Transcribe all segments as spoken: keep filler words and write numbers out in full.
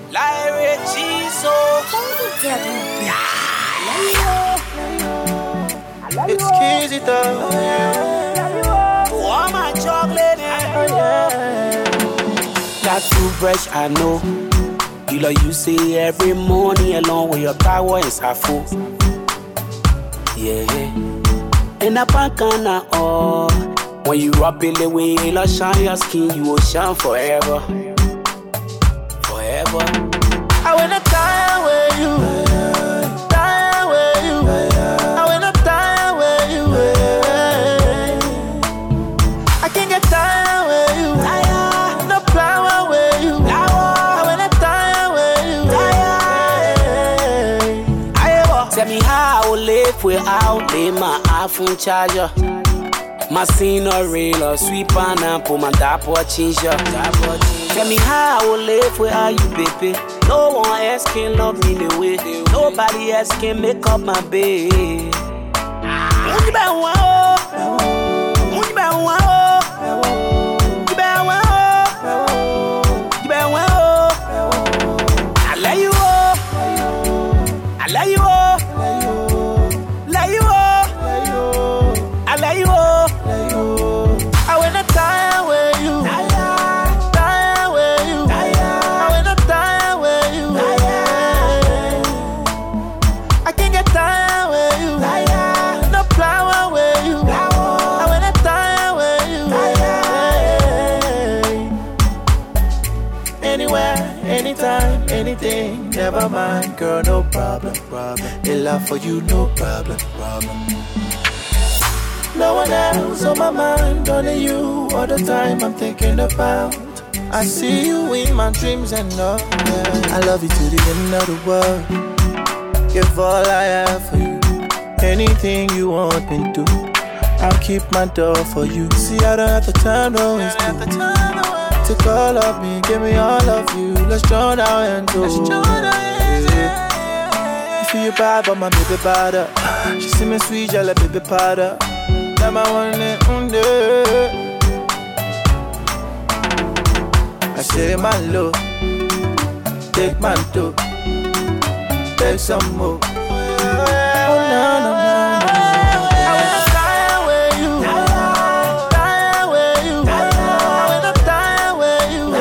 Larry Chiso. It's Kizzy though. Oh, my chocolate. That toothbrush, I know. You know, you see every morning along with your power and Safo. Yeah. And a pancana, oh. When you rub it the way it'll shine your skin, you will shine forever. Forever. I wanna die with you. Die with you. I wanna die with you. I can't get tired with you. No power with you. I wanna die with you. Tell me how I will live without my iPhone charger. My scenery, or sweep and put my dapper ginger. Tell me how I will live without you, baby. No one else can love me the way. Nobody else can make up my bed. You better want, you better want, you better want, you better want. I love you all, I love you all, love you all, I love you all. I wanna die with you. Die with you. I wanna die with you. I can't get tired with you. No flower with you. I wanna die with you. Anywhere, anytime, anything, never mind, girl, no problem, problem. In love for you, no problem, problem. No one else on my mind, only you all the time I'm thinking about. I see you in my dreams and all, yeah. I love you to the end of the world. Give all I have for you. Anything you want me to, I'll keep my door for you. See, I don't have the time, no, it's to call up me, give me all of you. Let's join our hands, yeah. You feel you bad, but my baby bad. She see me sweet, yeah, like baby powder. That my one and only. I say my love, take my dough, take some more. Oh no no no no. I wanna die with you, die with you. I wanna die with you.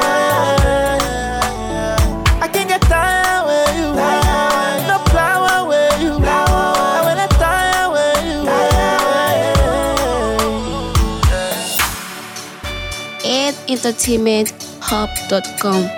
I can't get tired with you. No flower with you. I wanna die with you. eight entertainment hub dot com.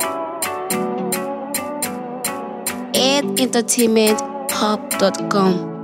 eight entertainment hub dot com.